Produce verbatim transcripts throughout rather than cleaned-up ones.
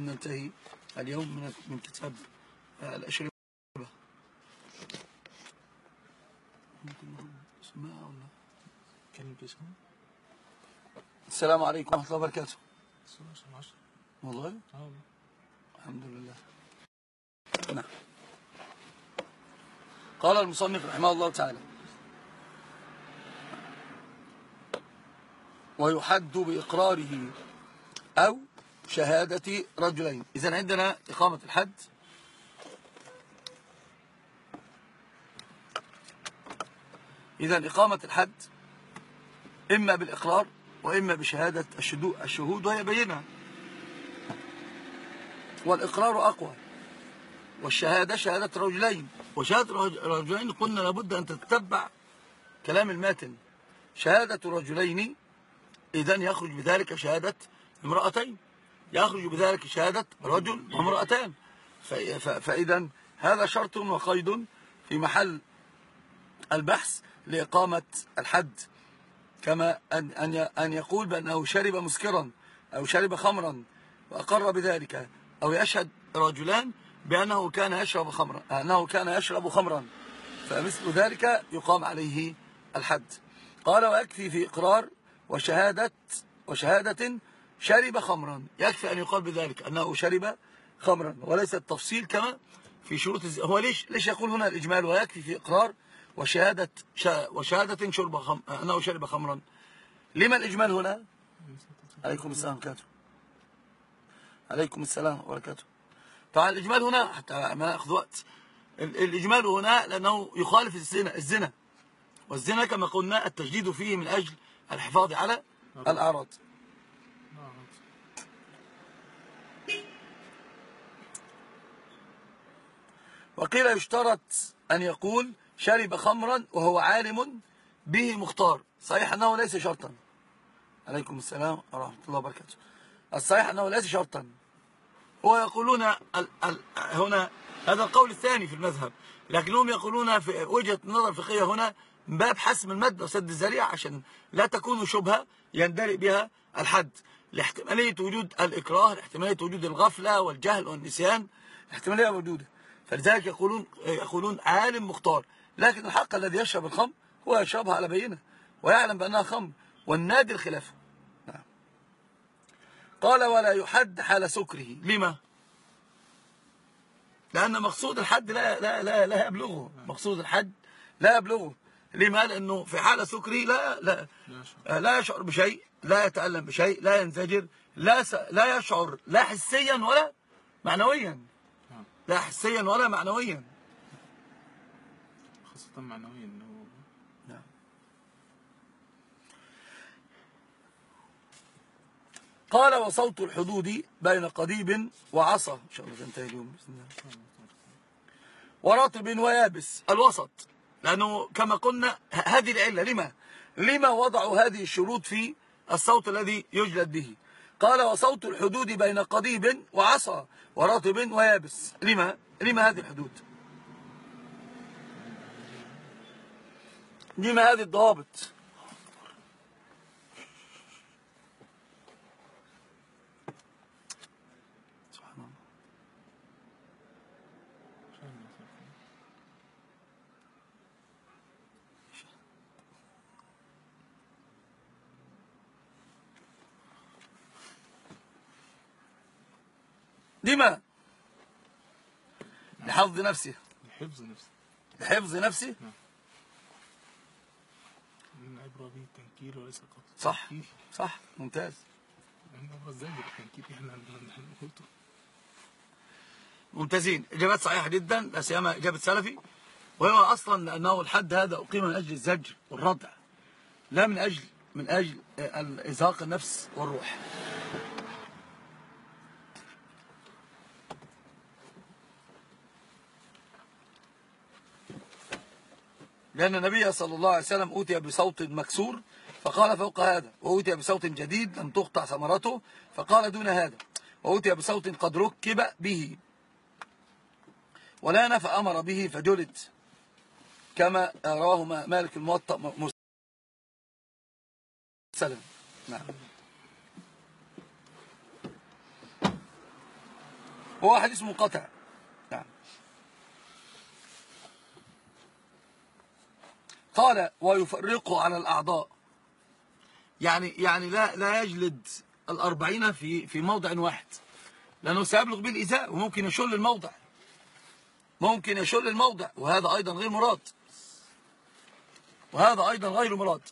أن ننتهي اليوم من من كتاب الأشربة. السلام عليكم ورحمة الله وبركاته. والله الحمد لله. نعم. قال المصنف رحمه الله تعالى: ويحد بإقراره أو شهادة رجلين. إذن عندنا إقامة الحد إذن إقامة الحد إما بالإقرار وإما بشهادة الشهود وهي بينة، والإقرار أقوى، والشهادة شهادة رجلين. وشهادة رجلين قلنا لابد أن تتبع كلام الماتن. شهادة رجلين إذن يخرج بذلك شهادة امرأتين، يخرج بذلك شهادة رجل وامرأتان. فإذن هذا شرط وقيد في محل البحث لإقامة الحد، كما أن أن يقول بأنه شرب مسكرا أو شرب خمرا وأقر بذلك، أو يشهد رجلان بأنه كان يشرب خمرا أنه كان يشرب خمرا فمثل ذلك يقام عليه الحد. قال: ويكفي في إقرار وشهادة وشهادة شرب خمرا، يكفي أن يقال بذلك أنه شرب خمرا، وليس التفصيل كما في شروط الز... هو ليش ليش يقول هنا الإجمال ويكفي في إقرار وشهادة ش... وشهادة شرب خم... أنه شرب خمرا؟ لما الإجمال هنا؟ عليكم السلام وبركاته. عليكم السلام وبركاته. طبعا الإجمال هنا حتى ما نأخذ وقت، الإجمال هنا لأنه يخالف الزنا الزنا والزنا كما قلنا التجديد فيه من أجل الحفاظ على الأعراض. وقيل يشترط أن يقول شرب خمرا وهو عالم به مختار. صحيح أنه ليس شرطا. عليكم السلام ورحمة الله وبركاته. الصحيح أنه ليس شرطا. هو يقولون ال ال هنا هذا القول الثاني في المذهب، لكنهم يقولون في وجهة النظر الفقهية هنا باب حسم المد وسد الذريعة عشان لا تكون شبهة يندرئ بها الحد، لاحتمالية وجود الإكراه، لاحتمالية وجود الغفلة والجهل والنسيان، احتمالية موجودة. فلذلك يقولون يقولون عالم مختار. لكن الحق الذي يشرب الخمر هو يشربها على بينة ويعلم بأنها خمر، والنادر خلافه. نعم. قال: ولا يحد حال سكره. لما؟ لأن مقصود الحد لا لا لا لا يبلغه، مقصود الحد لا يبلغه. لما؟ لأنه في حال سكره لا لا لا يشعر بشيء، لا يتألم بشيء، لا ينزجر، لا لا يشعر لا حسيا ولا معنويا، لا حسيا ولا معنويا، خاصة معنويا. نعم. قال: وصوت الحدود بين قضيب وعصا. إن شاء الله تنتهي اليوم بإذن الله. ورطب ويابس، الوسط، لأنه كما قلنا هذه العلة. لما لما وضعوا هذه الشروط في الصوت الذي يجلد به؟ قال: وصوت الحدود بين قضيب وعصا ورطب ويابس. لما لما هذه الحدود؟ لما هذه الضوابط؟ لما؟ لحفظ نفسه. لحفظ نفسه. لحفظ نفسه. نعم. من عبرة به التنكيل وليس القتل. صح صح ممتاز. ممتازين. إجابات صحيحة جدا، لا سيما إجابة سلفي، وهو أصلا لأنه الحد هذا أقيم من أجل الزجر والردع، لا من أجل من أجل إزهاق النفس والروح. لأن النبي صلى الله عليه وسلم أوتي بصوت مكسور فقال فوق هذا، وأوتي بصوت جديد لم تقطع ثمرته فقال دون هذا، وأوتي بصوت قد ركب به ولان فأمر به فجلد، كما رواه مالك الموطأ مرسلا. نعم. هو حديث منقطع. نعم. قال ويفرق على الأعضاء، يعني يعني لا لا يجلد الأربعين في في موضع واحد، لأنه سيبلغ بالإيذاء وممكن يشل الموضع، ممكن يشل الموضع، وهذا أيضا غير مراد، وهذا أيضا غير مراد.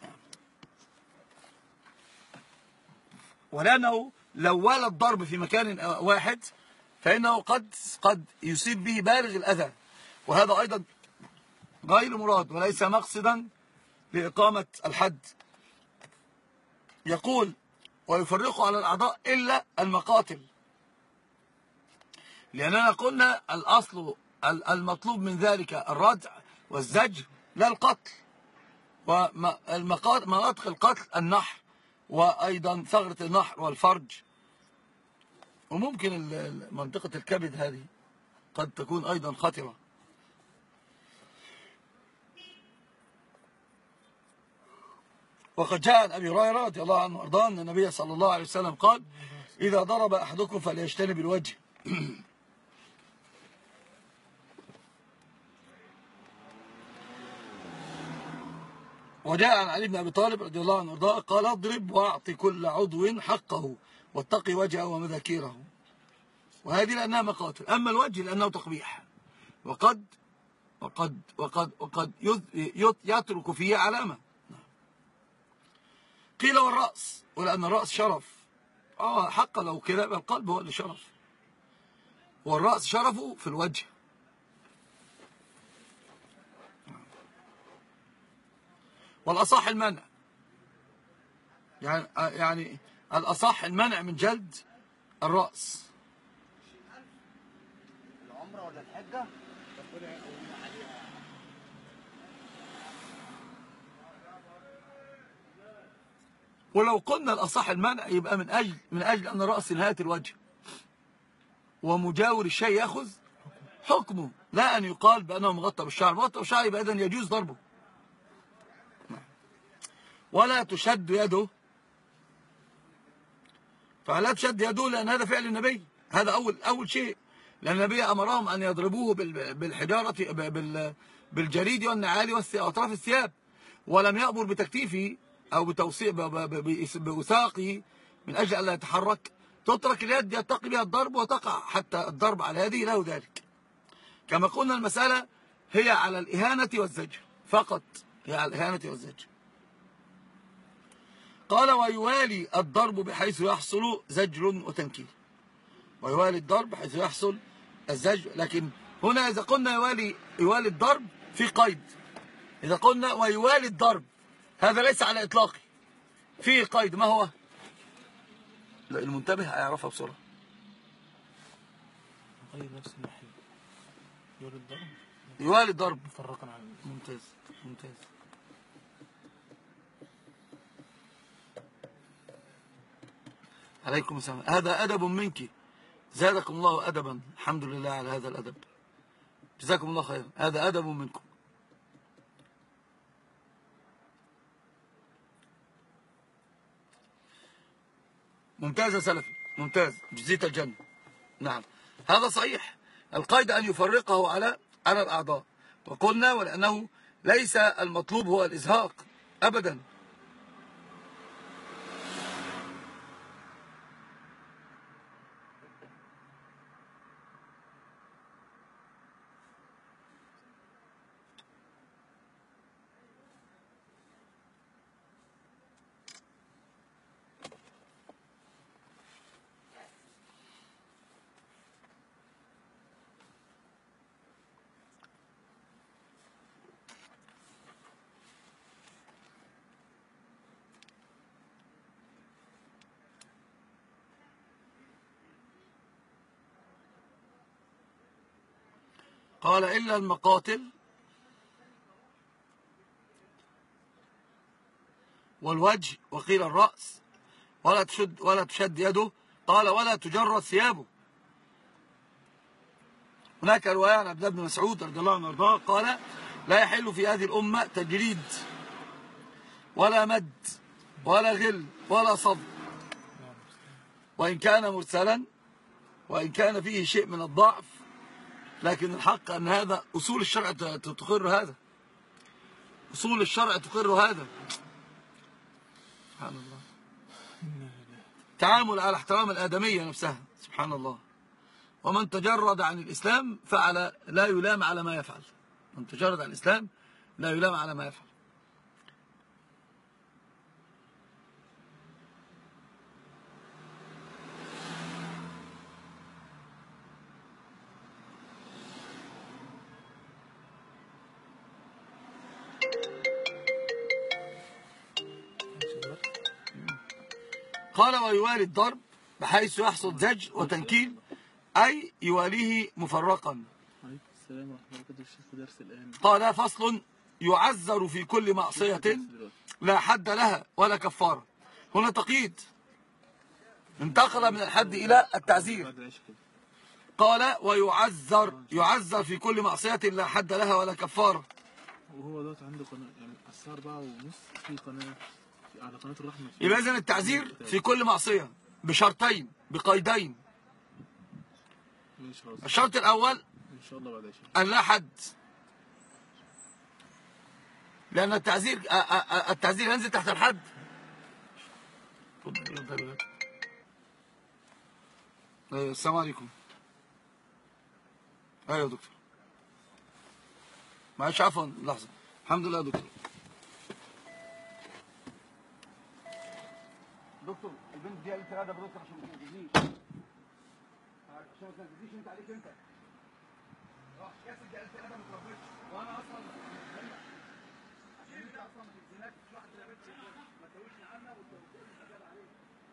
ولأنه لو والى الضرب في مكان واحد فإنه قد قد يصيب به بالغ الأذى، وهذا أيضا غير مراد وليس مقصدا لإقامة الحد. يقول ويفرق على الأعضاء إلا المقاتل، لأننا قلنا الأصل المطلوب من ذلك الردع والزجر لا القتل، ومناطق القتل النحر، وأيضا ثغرة النحر والفرج، وممكن منطقة الكبد هذه قد تكون أيضا خطرة. وقد جاء عن أبي هريرة رضي الله عنه وارضاه أن النبي صلى الله عليه وسلم قال إذا ضرب أحدكم فليجتنب الوجه. وجاء عن علي بن أبي طالب رضي الله عنه وارضاه قال اضرب واعط كل عضو حقه واتقي وجهه ومذاكيره. وهذه لأنها مقاتل. أما الوجه لأنه تقبيح، وقد وقد وقد وقد يترك فيه علامة. قيل والرأس، ولأن الرأس شرف. اه حقا لو كده يبقى القلب هو اللي شرف، والرأس شرفه في الوجه. والأصح المنع، يعني يعني الأصح المنع من جلد الرأس. العمرة ولا الحجة؟ ولو قلنا الأصح المنع يبقى من أجل من أجل أن الرأس نهاية الوجه، ومجاور الشيء يأخذ حكمه، لا أن يقال بأنه مغطى بالشعر. مغطى بالشعر يبقى إذن يجوز ضربه. ولا تشد يده، فلا تشد يده لأن هذا فعل النبي، هذا أول أول شيء، لأن النبي أمرهم أن يضربوه بالحجارة بالجريد والنعال وأطراف الثياب، ولم يأمر بتكتيفه أو بتوسيع بوثاقه من أجل أن لا يتحرك. تترك اليد يتقي بها الضرب وتقع، حتى الضرب على هذه له ذلك. كما قلنا المسألة هي على الإهانة والزجر فقط، هي على الإهانة والزجر. قال ويوالي الضرب بحيث يحصل زجر وتنكيل، ويوالي الضرب بحيث يحصل الزجر. لكن هنا إذا قلنا يوالي يوالي الضرب في قيد، إذا قلنا ويوالي الضرب هذا ليس على إطلاقه، فيه قيد. ما هو؟ لا المنتبه هيعرفها بسرعة. غير نفس الناحية يوالي الضرب، يوالي الضرب مفرقا عن ممتاز ممتاز. عليكم السلام. هذا أدب منك، زادكم الله أدبا، الحمد لله على هذا الأدب، جزاكم الله خيرا، هذا أدب منكم. ممتاز يا سلفي، ممتاز، جزيت الجنة. نعم هذا صحيح، القيد أن يفرقه على على الأعضاء. وقلنا ولأنه ليس المطلوب هو الإزهاق أبدا. قال إلا المقاتل والوجه، وقيل الرأس، ولا تشد ولا تشد يده. قال ولا تجرد ثيابه. هناك رواية عن عبد الله بن مسعود رضي الله عنه وارضاه قال لا يحل في هذه الأمة تجريد ولا مد ولا غل ولا صب، وإن كان مرسلا وإن كان فيه شيء من الضعف، لكن الحق أن هذا أصول الشرع تقر هذا، أصول الشرع تقر هذا. سبحان الله. تعامل على احترام الآدمية نفسها. سبحان الله. ومن تجرد عن الإسلام فعل لا يلام على ما يفعل. من تجرد عن الإسلام لا يلام على ما يفعل. قال ويوالي الضرب بحيث يحصل زج وتنكيل، أي يواليه مفرقا. عليكم السلام ورحمة الله وبركاته. الشيخ درس الآن. قال فصل يعذر في كل معصية لا حد لها ولا كفارة. هنا تقييد، انتقل من الحد إلى التعزير. قال ويعذر، يعذر في كل معصية لا حد لها ولا كفارة. وهو دوت عنده قناة يعني الساعة أربعة ونص في قناة على قناة الرحمة. يبقى إذن التعزير في كل معصية بشرطين بقيدين. الشرط الأول إن شاء الله بعد عشرين أن لا حد، لأن التعزير التعزير ينزل تحت الحد. السلام عليكم. أيوة يا دكتور، معلش عفوا لحظة. الحمد لله يا دكتور. دكتور البنت دي قالت لي هذا برد عشان ما تنجزنيش، عشان ما تنجزنيش انت عليك انت. راح كاسب دي قالت لي هذا ما تربيتش، وانا اصلا عشان انت اصلا ما تنزلناش مش واحد ما ما تسويش عنا وتقول لي شغال عليه.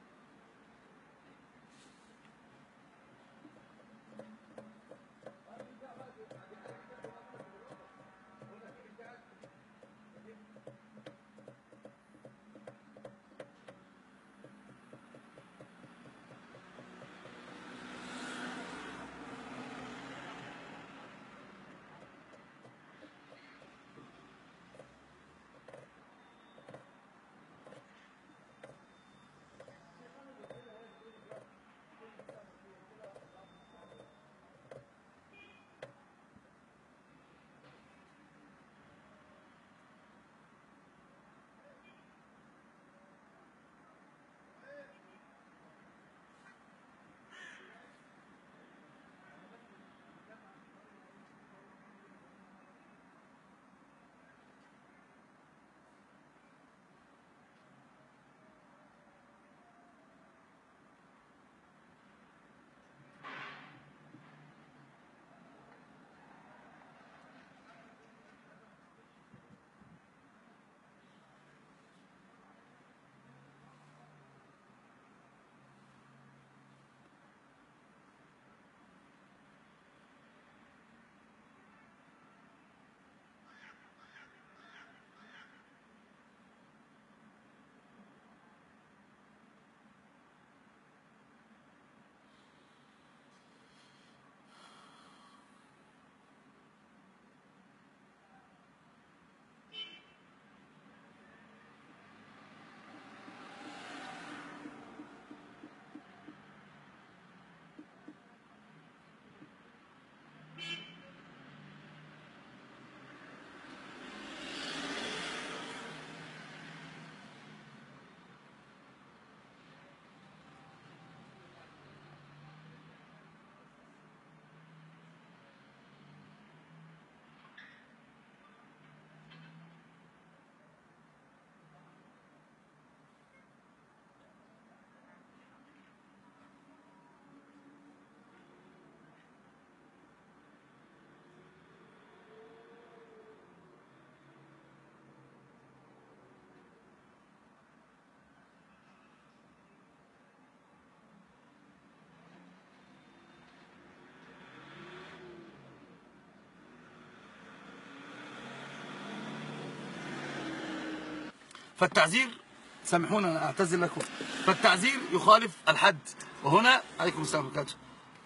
فالتعزير، سامحونا أنا أعتذر لكم، فالتعزير يخالف الحد. وهنا عليكم السلام ورحمة الله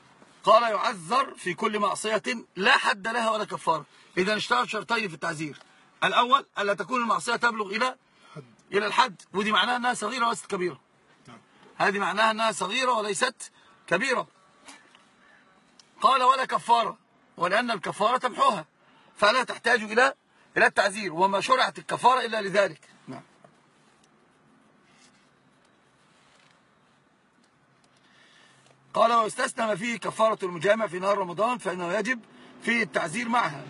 قال يعذر في كل معصية لا حد لها ولا كفارة. إذا اشترط شرطين في التعزير. الأول ألا تكون المعصية تبلغ إلى إلى الحد، ودي معناها أنها صغيرة وليست كبيرة. هذه معناها أنها صغيرة وليست كبيرة. قال ولا كفارة، ولأن الكفارة تمحوها فلا تحتاج إلى إلى التعزير، وما شرعت الكفارة إلا لذلك. نعم. قال واستثنى ما فيه كفارة المجامع في نهار رمضان فإنه يجب فيه التعزير معها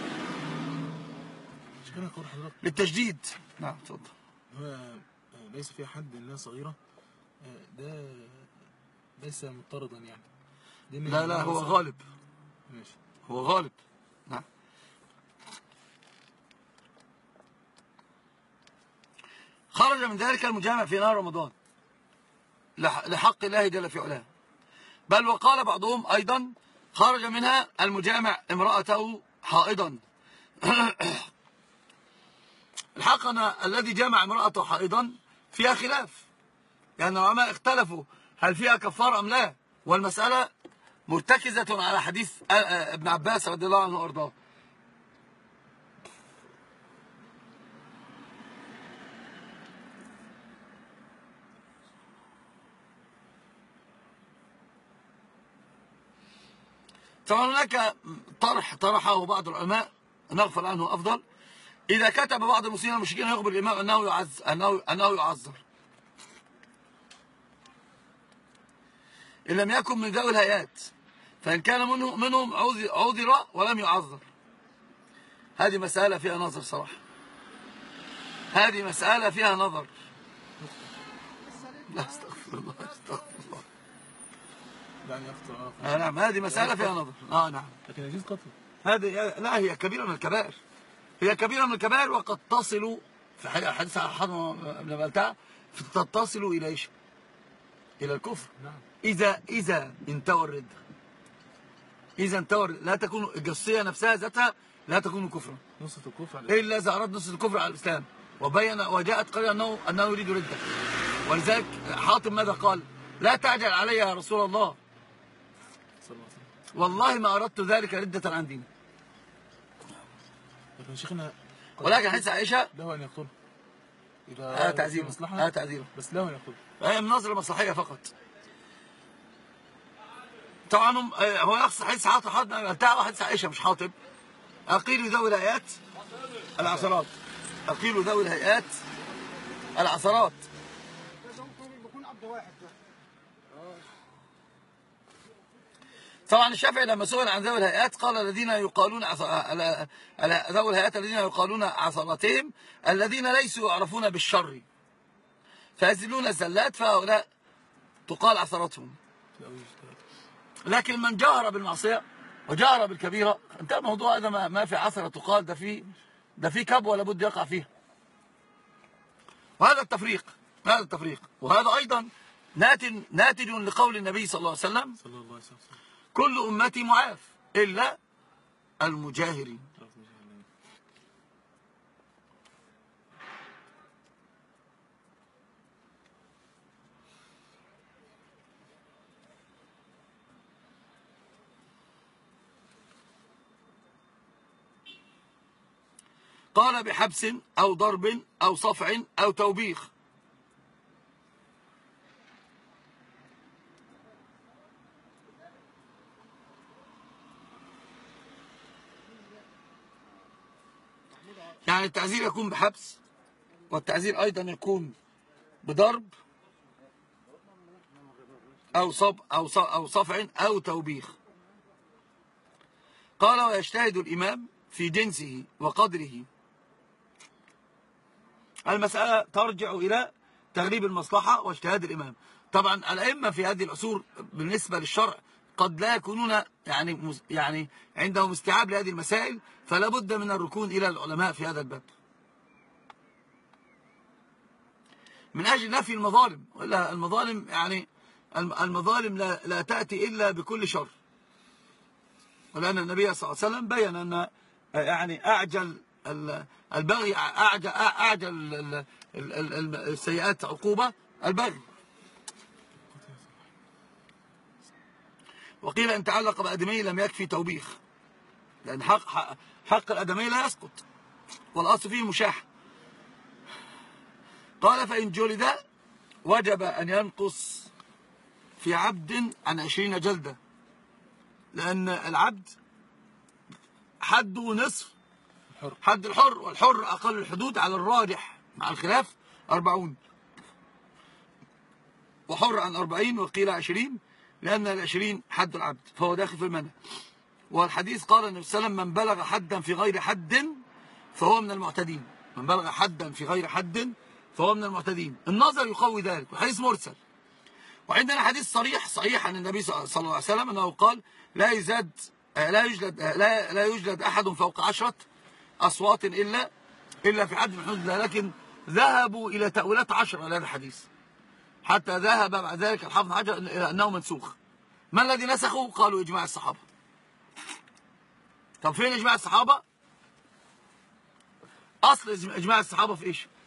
للتجديد. نعم اتفضل. هو ليس فيها حد انها صغيرة، ده ليس مضطردا يعني. لا لا هو غالب. ماشي. هو غالب. نعم. خرج من ذلك المجامع في نهار رمضان لحق الله جل في علاه، بل وقال بعضهم أيضا خرج منها المجامع امرأته حائضا. الحق أن الذي جامع امرأته حائضا فيها خلاف، يعني العلماء اختلفوا هل فيها كفارة أم لا، والمسألة مرتكزة على حديث ابن عباس رضي الله عنه وارضاه. طبعا هناك طرح طرحه بعض العلماء نغفل عنه أفضل، إذا كتب بعض المسلمين المشركين يخبر الإمام أنه يعز أنه أنه يعذر إن لم يكن من ذوي الهيئات، فإن كان منه منهم عذر ولم يعذر. هذه مسألة فيها نظر صراحة، هذه مسألة فيها نظر. لا استغفر الله استغفر الله. يعني يخطر. آه نعم هذه مسألة فيها نظر. اه نعم. لكن يجوز قتله. هذه لا هي كبيرة من الكبائر، هي كبيرة من الكبائر، وقد تصل في حديث أحد ابن بلتع تتصل إلى إيش؟ إلى الكفر. نعم. إذا إذا انتوى الردة، إذا انتوى لا تكون الجصية نفسها ذاتها لا تكون كفرا. نصة الكفر إلا إذا أراد نصة الكفر على الإسلام، وبين وجاءت قرية أنه أنه يريد ردة. ولذلك حاتم ماذا قال؟ لا تعجل علي يا رسول الله، والله ما أردت ذلك ردة عن ديني. لكن شيخنا ولكن حديث عائشة له أن يقتله إذا هذا تعذيره، هذا تعذيره، بس له أن يقتله. هي من نظرة مصلحية فقط. طبعا هو يقصد حديث حاطب حاطب بتاع حديث عائشة مش حاطب. أقيلوا ذوي الهيئات العثرات، أقيلوا ذوي الهيئات العثرات. طبعا الشافعي لما سئل عن ذوي الهيئات قال الذين يقالون ذوي الهيئات الذين يقالون عثراتهم الذين ليسوا يعرفون بالشر فيزلون الزلات، فهؤلاء تقال عثراتهم. لكن من جهر بالمعصية وجهر بالكبيرة انتهى الموضوع. هذا ما في عثرة تقال، ده في ده في كبوة لابد يقع فيها. وهذا التفريق، هذا التفريق وهذا أيضا ناتج ناتج لقول النبي صلى الله عليه وسلم صلى الله عليه وسلم كل أمتي معاف إلا المجاهرين. قال بحبس أو ضرب أو صفع أو توبيخ. يعني التعزير يكون بحبس، والتعزير أيضا يكون بضرب أو صب أو أو صفع أو توبيخ. قال ويجتهد الإمام في جنسه وقدره. المسألة ترجع إلى تغليب المصلحة واجتهاد الإمام. طبعا الأئمة في هذه العصور بالنسبة للشرع قد لا يكونون يعني يعني عندهم استيعاب لهذه المسائل، فلا بد من الركون إلى العلماء في هذا الباب من أجل نفي المظالم. وإلا المظالم يعني المظالم لا, لا تأتي إلا بكل شر. ولأن النبي صلى الله عليه وسلم بيّن أن يعني أعجل البغي أعجل, أعجل السيئات عقوبة البغي. وقيل إن تعلق بأدمي لم يكفي توبيخ، لأن حق, حق, حق الأدمي لا يسقط والأصل فيه مشاحة. قال فإن جلد وجب أن ينقص في عبد عن عشرين جلدة لأن العبد حده نصف الحر. حد الحر، والحر أقل الحدود على الراجح مع الخلاف أربعون، وحر عن أربعين وقيل عشرين، لأن العشرين حد العبد فهو داخل في المنع. والحديث قال النبي صلى الله عليه وسلم: من بلغ حدا في غير حد فهو من المعتدين. من بلغ حدا في غير حد فهو من المعتدين. النظر يقوي ذلك، والحديث مرسل. وعندنا حديث صريح صحيح عن النبي صلى الله عليه وسلم أنه قال: لا يزاد لا يجلد لا لا يجلد أحد فوق عشرة أصوات إلا إلا في حد من حدود الله. لكن ذهبوا إلى تأويلات عشرة لهذا الحديث، حتى ذهب بعد ذلك الحافظ حجر إلى أنه منسوخ. ما الذي نسخه؟ قالوا إجماع الصحابة. طب فين إجماع الصحابة؟ أصل إجماع الصحابة في إيش؟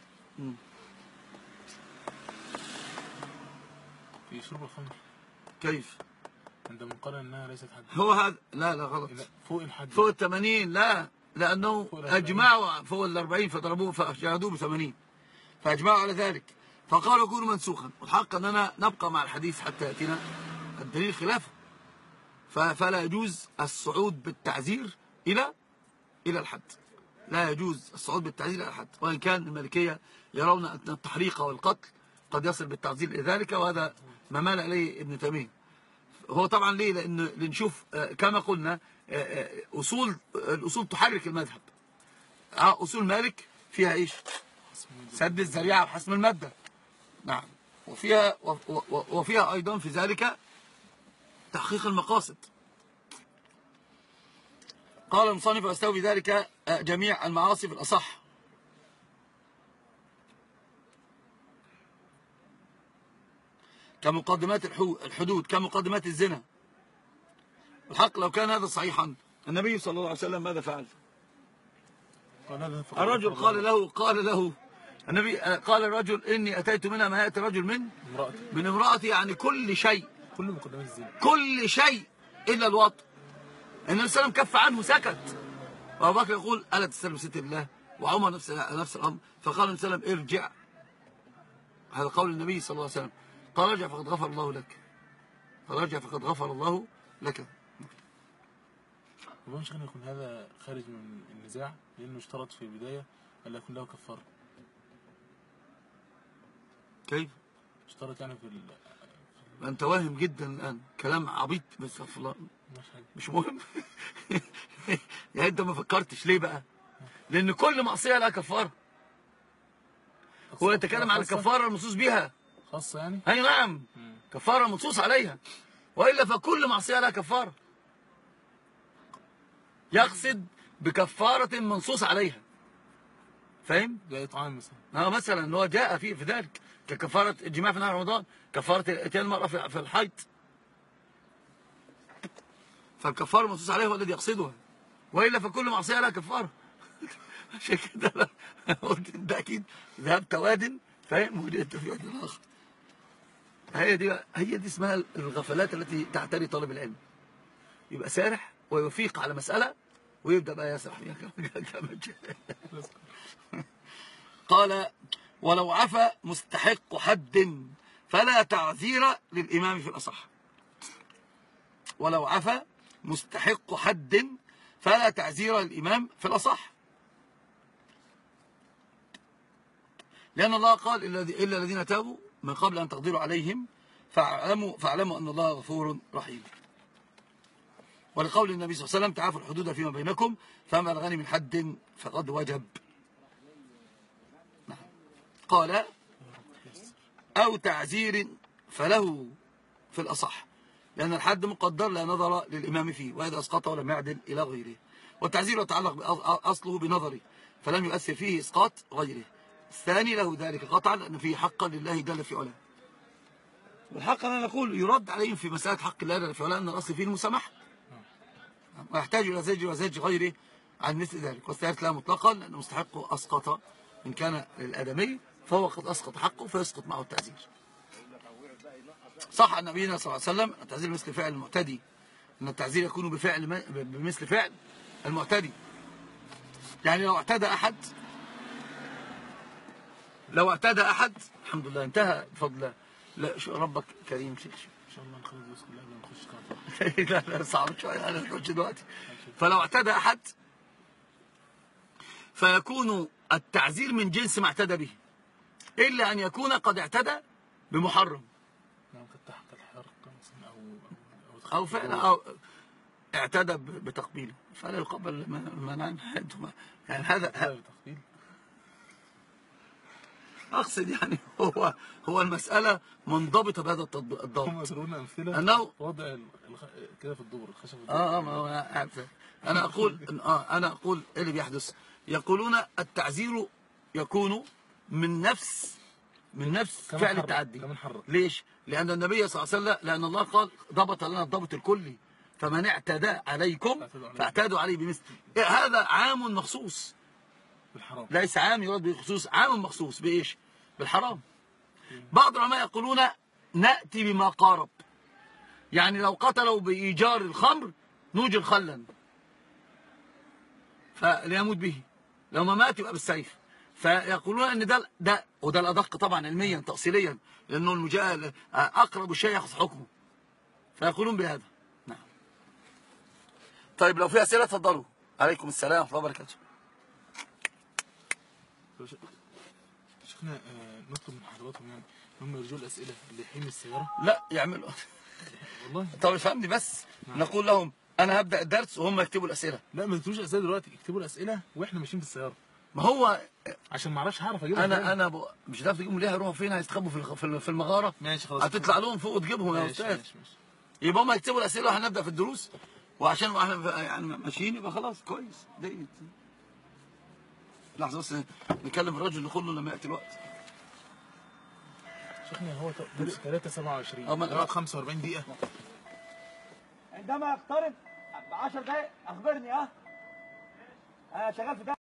في شرب الخمر. كيف؟ عندما قال انها ليست حد. هو هذا لا لا غلط. لا فوق الحد. فوق الثمانين لا، لأنه أجمعوا فوق الأربعين فضربوه فجاهدوه بثمانين، فأجمعوا على ذلك فقالوا يكون منسوخا. والحق أننا نبقى مع الحديث حتى يأتينا الدليل خلافه. فلا يجوز الصعود بالتعزير إلى إلى الحد، لا يجوز الصعود بالتعزير إلى الحد، وإن كان المالكية يرون أن التحريق والقتل قد يصل بالتعزير إلى ذلك، وهذا ما مال إليه ابن تيمية. هو طبعا ليه؟ لأن لنشوف كما قلنا أصول الأصول تحرك المذهب. أصول مالك فيها إيش؟ سد الذريعة وحسم المادة. نعم. وفيها وفيها أيضا في ذلك تحقيق المقاصد. قال المصنف: ويستوي ذلك جميع المعاصي في الأصح. كمقدمات الحدود، كمقدمات الزنا. الحق لو كان هذا صحيحا النبي صلى الله عليه وسلم ماذا فعل؟ الرجل قال له قال له النبي قال الرجل: إني أتيت منها ما يأتي الرجل من امرأتي. من امرأتي، يعني كل شيء، كل مقدمات الزنا، كل شيء إلا الوطء. النبي صلى الله عليه وسلم كف عنه سكت. وأبو بكر يقول: ألا تستلم ستر الله؟ وعمر نفس نفس الأمر. فقال النبي صلى الله عليه وسلم: ارجع. هذا قول النبي صلى الله عليه وسلم. قال: ارجع فقد غفر الله لك. قال: ارجع فقد غفر الله لك. وما شغل يكون هذا خارج من النزاع، لأنه اشترط في البداية ألا يكون له كفارة. كيف؟ اشترط يعني في ال... أنت واهم جدا الآن، كلام عبيط بس الله مش مهم. يعني أنت ما فكرتش ليه بقى؟ لأن كل معصية لها كفارة. هو يتكلم عن الكفارة المنصوص بها خاصة يعني؟ أي نعم، كفارة منصوص عليها، وإلا فكل معصية لها كفارة. يقصد بكفارة منصوص عليها، فاهم؟ زي إطعام مثلا. اه مثلا هو جاء فيه في ذلك ككفارة الجماع في نهار رمضان، كفارة اتيان المرأة في الحيض. فالكفارة المنصوص عليها هو الذي يقصدها، وإلا فكل معصية لها كفارة. عشان كده قلت انت اكيد ذهبت واد، فاهم، وجدت في واد اخر. هي دي هي دي اسمها الغفلات التي تعتري طالب العلم. يبقى سارح ويفيق على مسألة ويبدأ بقى يسرح فيها كما جاء. قال: ولو عفى مستحق حد فلا تعذير للإمام في الأصح. ولو عفى مستحق حد فلا تعذير للإمام في الأصح، لأن الله قال: إلا الذين تابوا من قبل أن تقدروا عليهم فاعلموا, فاعلموا أن الله غفور رحيم. ولقول النبي صلى الله عليه وسلم: تعافوا الحدود فيما بينكم فما بلغني من حد فقد وجب. نعم. قال: أو تعزير فله في الأصح، لأن الحد مقدر لا نظر للإمام فيه، وإذا أسقطه لم يعدل إلى غيره. والتعزير يتعلق أصله بنظره فلم يؤثر فيه إسقاط غيره. الثاني له ذلك قطعا لأن فيه حقا لله جل في علاه. والحق أنا نقول يرد عليهم في مسألة حق الله جل في علاه أن الأصل فيه المسامحة، ويحتاج إلى زجر وزج غيره عن مثل ذلك. والثالث لا مطلقا لأن مستحقه أسقط إن كان للآدمي فهو قد أسقط حقه فيسقط معه التعزير. صح عن نبينا صلى الله عليه وسلم: التعزير مثل فعل المعتدي، أن التعزير يكون بفعل بمثل فعل المعتدي. يعني لو اعتدى أحد لو اعتدى أحد الحمد لله انتهى بفضل الله. لا ربك كريم شيخ. ان شاء الله نخلص الدروس كلها قبل ما نخش كارت. لا لا صعب شويه، انا ما دلوقتي. فلو اعتدى احد فيكون التعزير من جنس ما اعتدى به، الا ان يكون قد اعتدى بمحرم. نعم، تحت الحرق مثلا او او او فعلا او اعتدى بتقبيله فلا يقبل منعا. يعني هذا تقبيل. اقصد يعني هو هو المساله منضبطه بهذا الضبط. هم يضربون امثله انه وضع الخ... كده في الدبر، الخشب في الدبر. اه اه ما هو عارف. انا اقول اه انا اقول ايه اللي بيحدث؟ يقولون التعزير يكون من نفس من نفس فعل التعدي. ليش؟ لان النبي صلى الله عليه وسلم، لان الله قال ضبط لنا الضبط الكلي، فمن اعتدى عليكم فاعتدوا عليه بمثل. هذا عام مخصوص بالحرام، ليس عام يراد به خصوص، عام مخصوص بايش؟ بالحرام. بعض العلماء يقولون ناتي بما قارب، يعني لو قتلوا بايجار الخمر نوجر خلا فليموت به، لو ما مات يبقى بالسيف. فيقولون ان ده ده وده الادق طبعا علميا تاصيليا، لانه المجاهل اقرب شيء ياخذ حكمه، فيقولون بهذا. نعم. طيب لو في اسئله اتفضلوا. عليكم السلام ورحمه الله وبركاته. شيخنا نطلب من حضراتهم يعني هم يرجوا الاسئله اللي يحيم السياره. لا يعملوا والله. طب افهمني بس. نعم. نقول لهم انا هبدا الدرس وهم يكتبوا الاسئله. لا ما تكتبوش اسئله دلوقتي، اكتبوا الاسئله واحنا ماشيين في السياره. ما هو عشان ما اعرفش هعرف اجيبهم. انا فين. انا ب... مش هتعرف تجيبهم ليه؟ هيروحوا فين؟ هيستخبوا في في المغاره. ماشي خلاص، هتطلع لهم فوق وتجيبهم يا استاذ. ماشي ماشي. يبقى هم يكتبوا الاسئله وهنبدا في الدروس، وعشان احنا يعني ماشيين يبقى خلاص كويس. دقيقه لحظه بس نكلم الراجل نقول له لما ياتي الوقت. شيخنا هو ثلاثة سبعة وعشرين اه خمسة وأربعين دقيقه. عندما يقترب ب عشر دقائق اخبرني. اه انا شغال في